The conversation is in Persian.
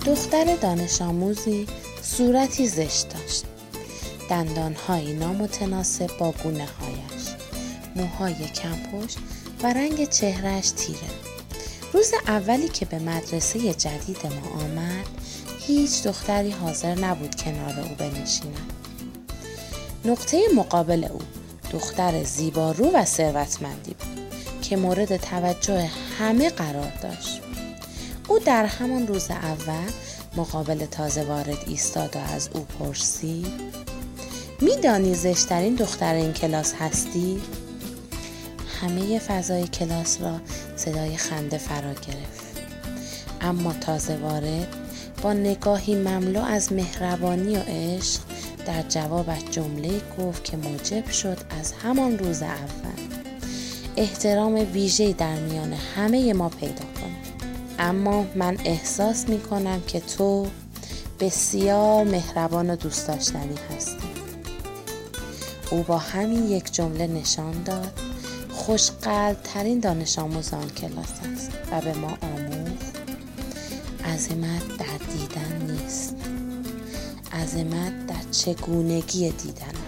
دختر دانش آموزی صورتی زشت داشت. دندانهایی نامتناسب با گونه هایش، موهای کمپشت و رنگ چهرهش تیره. روز اولی که به مدرسه جدید ما آمد، هیچ دختری حاضر نبود کنار او بنشیند. نقطه مقابل او دختر زیبارو و ثروتمندی بود که مورد توجه همه قرار داشت. او در همان روز اول مقابل تازه وارد ایستاد و از او پرسید: میدانی زشترین دختر این کلاس هستی؟ همه فضای کلاس را صدای خنده فرا گرفت. اما تازه وارد با نگاهی مملو از مهربانی و عشق در جوابش جمله گفت که موجب شد از همان روز اول احترام ویژه‌ای در میان همه ما پیدا کند. اما من احساس می کنم که تو بسیار مهربان و دوست داشتنی هستی. او با همین یک جمله نشان داد خوش‌قلب ترین دانش آموز آن کلاس است و به ما آموخت عظمت در دیدن نیست، عظمت در چگونگی دیدن